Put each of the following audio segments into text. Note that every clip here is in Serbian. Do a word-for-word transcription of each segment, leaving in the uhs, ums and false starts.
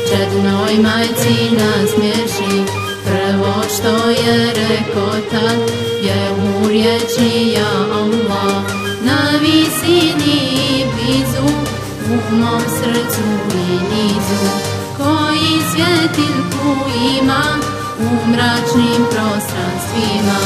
čednoj majci nasmješi. Prvo što je rekao tad je u riječi ja Allah, na visini i blizu, u mom srcu i nizu, koji svjetiljku ima u mračnim prostranstvima.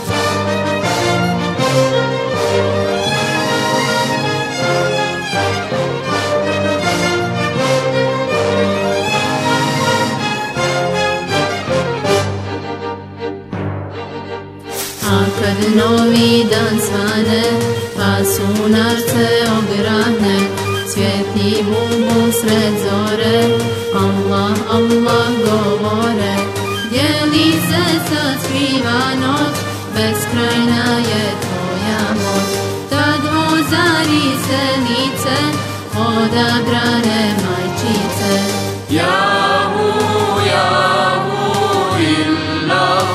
A kad novi dan svane, pa sunarce ograne, svijetli bubu sred zore, Allah, Allah govore. Dijeli se sad skrivanog, beskrajna je tvoja moć. Tad ozari se lice odabrane majčice. Jahu, jahu, illallah.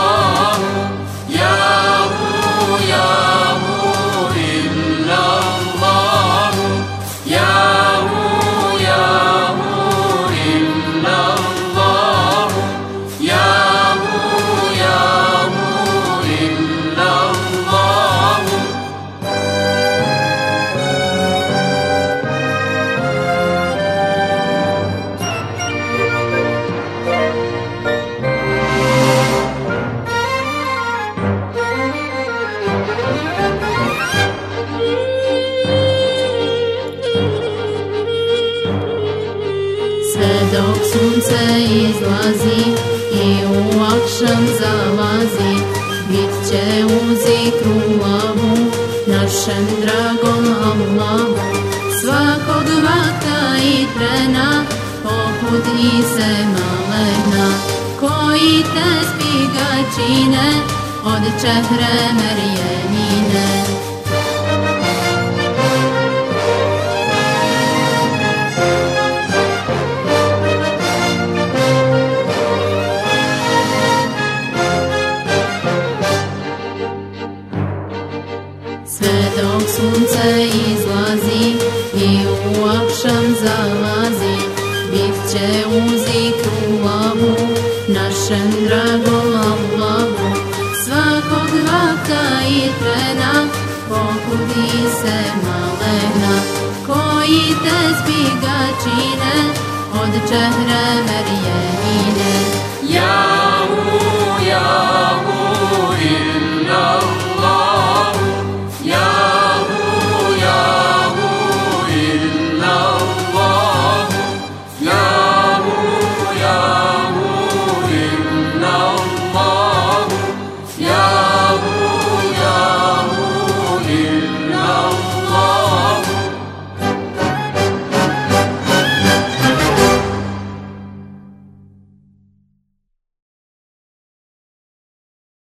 Dok sunce izlazi i u akšam zalazi, bit će u zikru Allahu, našem dragom Allahu. Svakog vakta i trena, poput Ise malena, koji tespih ga čine od čehre Merjemine. Sve dok sunce izlazi i u akšam zalazi, bit će u zikru Allahu, našem dragom Allahu. Svakog vakta i trena, poput Ise malena, koji tespih ga čine od čehre Merjemine. Jahu, jahu,